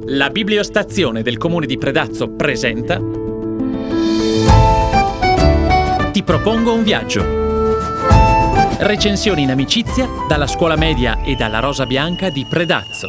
La bibliostazione del comune di Predazzo presenta Ti propongo un viaggio. Recensioni in amicizia dalla scuola media e dalla Rosa Bianca di Predazzo.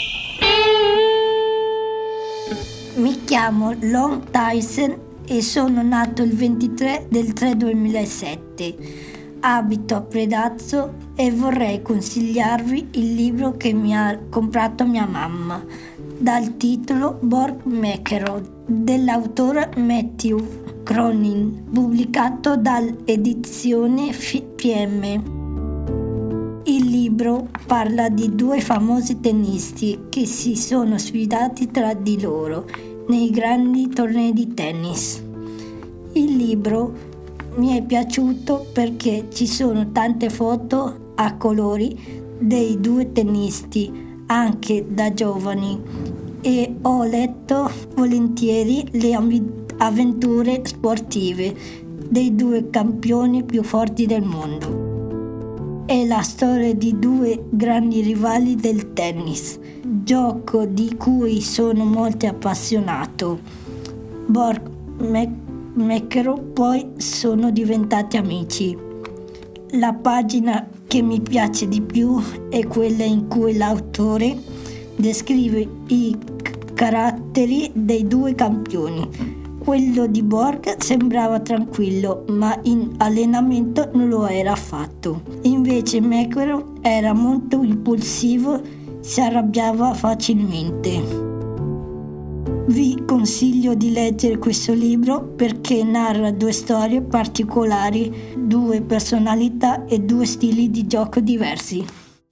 Mi chiamo Lon Tyson e sono nato il 23 del 3 2007. Abito a Predazzo e vorrei consigliarvi il libro che mi ha comprato mia mamma, dal titolo Borg Mekerod, dell'autore Matthew Cronin, pubblicato dall'edizione PM. Il libro parla di due famosi tennisti che si sono sfidati tra di loro nei grandi tornei di tennis. Il libro mi è piaciuto perché ci sono tante foto a colori dei due tennisti, anche da giovani, e ho letto volentieri le avventure sportive dei due campioni più forti del mondo. È la storia di due grandi rivali del tennis, gioco di cui sono molto appassionato. Borg Mekerod poi sono diventati amici. La pagina che mi piace di più è quella in cui l'autore descrive i caratteri dei due campioni. Quello di Borg sembrava tranquillo, ma in allenamento non lo era affatto. Invece Mekerod era molto impulsivo, si arrabbiava facilmente. Vi consiglio di leggere questo libro perché narra due storie particolari, due personalità e due stili di gioco diversi.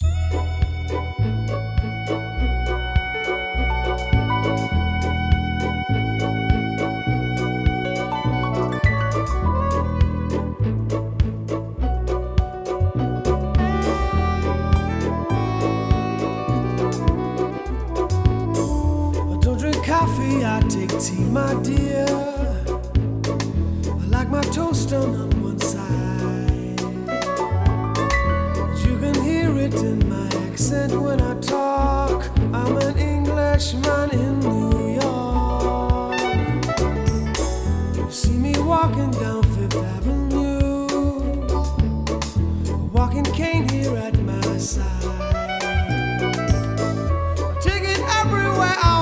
Coffee, I take tea, my dear. I like my toast done on one side. You can hear it in my accent when I talk. I'm an Englishman in New York. You see me walking down Fifth Avenue, a walking cane here at my side. I take it everywhere I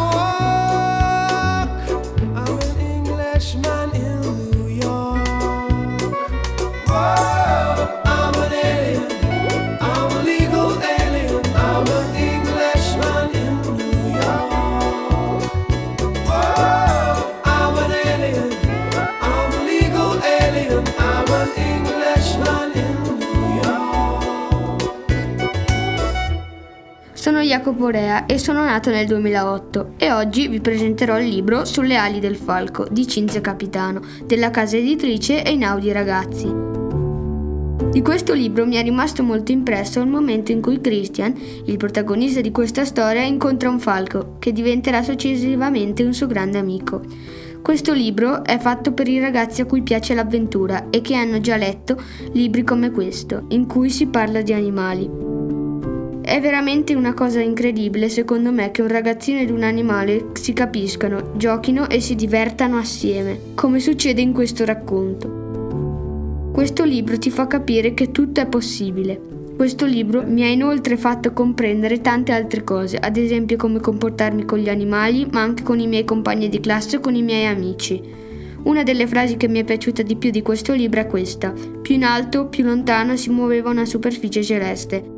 Sono Jacopo Rea e sono nato nel 2008 e oggi vi presenterò il libro Sulle ali del falco di Cinzia Capitano della casa editrice Einaudi Ragazzi. Di questo libro mi è rimasto molto impresso il momento in cui Christian, il protagonista di questa storia, incontra un falco che diventerà successivamente un suo grande amico. Questo libro è fatto per i ragazzi a cui piace l'avventura e che hanno già letto libri come questo, in cui si parla di animali. È veramente una cosa incredibile, secondo me, che un ragazzino ed un animale si capiscano, giochino e si divertano assieme, come succede in questo racconto. Questo libro ti fa capire che tutto è possibile. Questo libro mi ha inoltre fatto comprendere tante altre cose, ad esempio come comportarmi con gli animali, ma anche con i miei compagni di classe e con i miei amici. Una delle frasi che mi è piaciuta di più di questo libro è questa: più in alto, più lontano si muoveva una superficie celeste.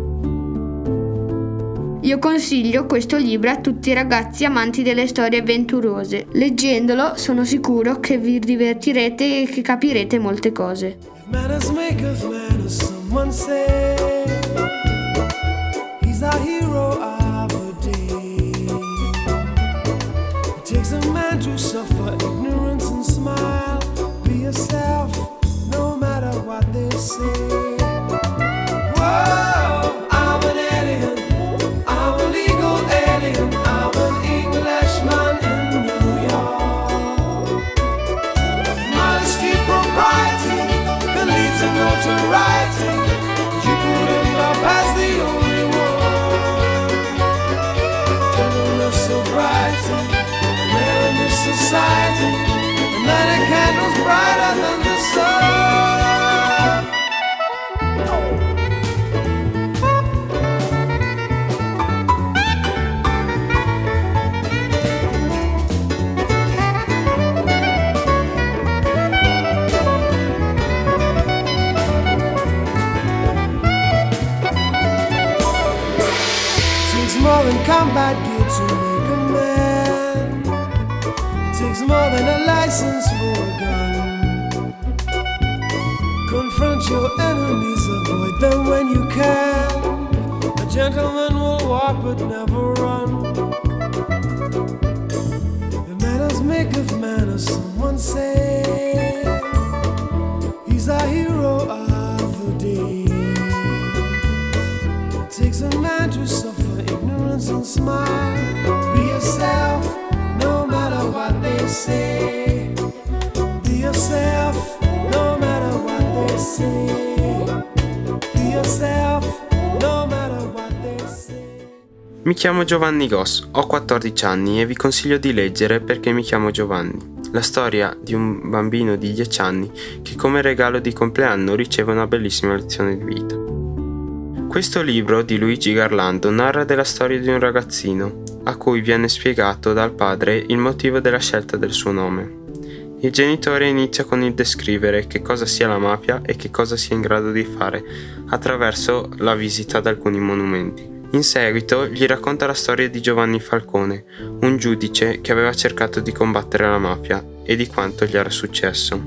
Io consiglio questo libro a tutti i ragazzi amanti delle storie avventurose. Leggendolo sono sicuro che vi divertirete e che capirete molte cose. Manners make us manners, someone say. He's our hero of the day. It takes a man to suffer ignorance and smile. Be yourself, no matter what they say. Whoa, I'm an alien. I'm a legal alien. I'm an Englishman in New York. Modesty, propriety, can lead to notoriety. You could than combat gear to make a man. It takes more than a license for a gun. Confront your enemies, avoid them when you can. A gentleman will walk but never run. The manners maketh manners, someone say. He's a hero of the day. It takes a man to suffer ignorance and smile. Be yourself, no matter what they say. Be yourself, no matter what they say. Be yourself, no matter what they say. Mi chiamo Giovanni Goss, ho 14 anni e vi consiglio di leggere Perché mi chiamo Giovanni. La storia di un bambino di 10 anni che come regalo di compleanno riceve una bellissima lezione di vita. Questo libro di Luigi Garlando narra della storia di un ragazzino a cui viene spiegato dal padre il motivo della scelta del suo nome. Il genitore inizia con il descrivere che cosa sia la mafia e che cosa sia in grado di fare attraverso la visita ad alcuni monumenti. In seguito gli racconta la storia di Giovanni Falcone, un giudice che aveva cercato di combattere la mafia e di quanto gli era successo.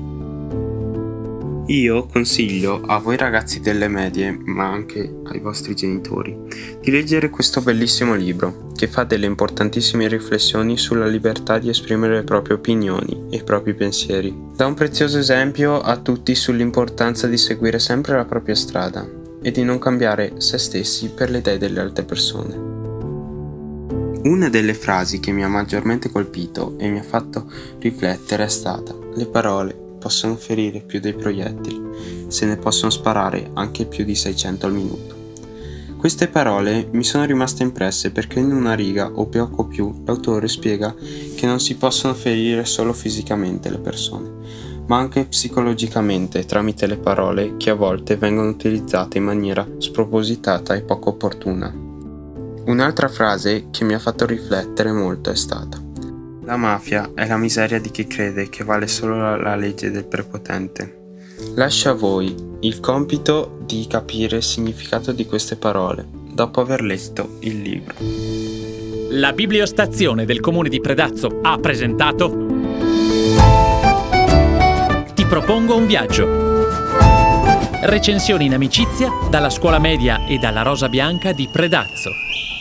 Io consiglio a voi ragazzi delle medie, ma anche ai vostri genitori, di leggere questo bellissimo libro che fa delle importantissime riflessioni sulla libertà di esprimere le proprie opinioni e i propri pensieri. Dà un prezioso esempio a tutti sull'importanza di seguire sempre la propria strada e di non cambiare se stessi per le idee delle altre persone. Una delle frasi che mi ha maggiormente colpito e mi ha fatto riflettere è stata: le parole possono ferire più dei proiettili, se ne possono sparare anche più di 600 al minuto. Queste parole mi sono rimaste impresse perché in una riga o poco più l'autore spiega che non si possono ferire solo fisicamente le persone, ma anche psicologicamente tramite le parole che a volte vengono utilizzate in maniera spropositata e poco opportuna. Un'altra frase che mi ha fatto riflettere molto è stata: la mafia è la miseria di chi crede che vale solo la legge del prepotente. Lascio a voi il compito di capire il significato di queste parole dopo aver letto il libro. La bibliostazione del comune di Predazzo ha presentato Ti propongo un viaggio. Recensioni in amicizia dalla scuola media e dalla Rosa Bianca di Predazzo.